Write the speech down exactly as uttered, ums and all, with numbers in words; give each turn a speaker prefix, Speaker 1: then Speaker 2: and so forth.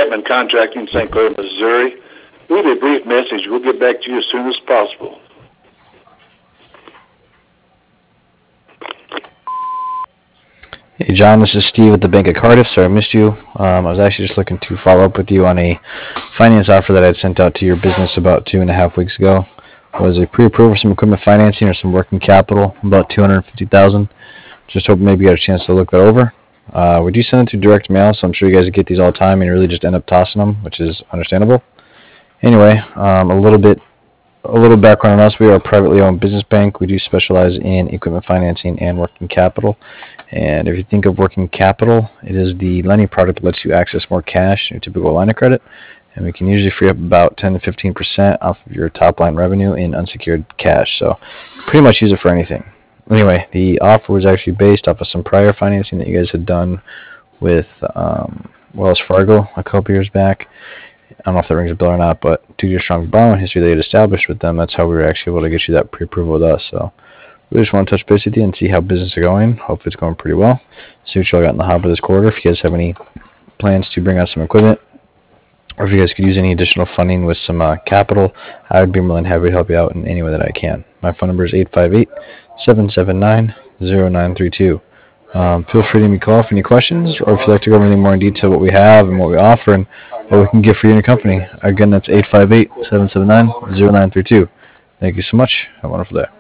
Speaker 1: Chapman Contracting, Saint Clair, Missouri. Leave a brief message. We'll get back to you as soon as possible.
Speaker 2: Hey John, this is Steve at the Bank of Cardiff. Sorry I missed you. Um, I was actually just looking to follow up with you on a finance offer that I had sent out to your business about two and a half weeks ago. It was a pre-approval for some equipment financing or some working capital, about two hundred fifty thousand dollars. Just hoping maybe you got a chance to look that over. Uh, we do send it through direct mail, so I'm sure you guys get these all the time and you really just end up tossing them, which is understandable. Anyway, um, a little bit A little background on us. We are a privately owned business bank. We do specialize in equipment financing and working capital. And if you think of working capital, it is the lending product that lets you access more cash in your typical line of credit. And we can usually free up about ten to fifteen percent off of your top line revenue in unsecured cash. So pretty much use it for anything. Anyway, the offer was actually based off of some prior financing that you guys had done with um, Wells Fargo a couple years back. I don't know if that rings a bell or not, but due to your strong borrowing history that you had established with them, that's how we were actually able to get you that pre-approval with us. So we just want to touch base with you and see how business is going. Hopefully it's going pretty well. See what y'all got in the hopper this quarter. If you guys have any plans to bring out some equipment, or if you guys could use any additional funding with some uh, capital, I would be more than happy to help you out in any way that I can. My phone number is eight five eight, seven seven nine, zero nine three two. Um, feel free to give me a call if any questions, or if you'd like to go over anything more in detail what we have and what we offer and what we can get for you and your company. Again, that's eight five eight, seven seven nine, zero nine three two. Thank you so much. Have a wonderful day.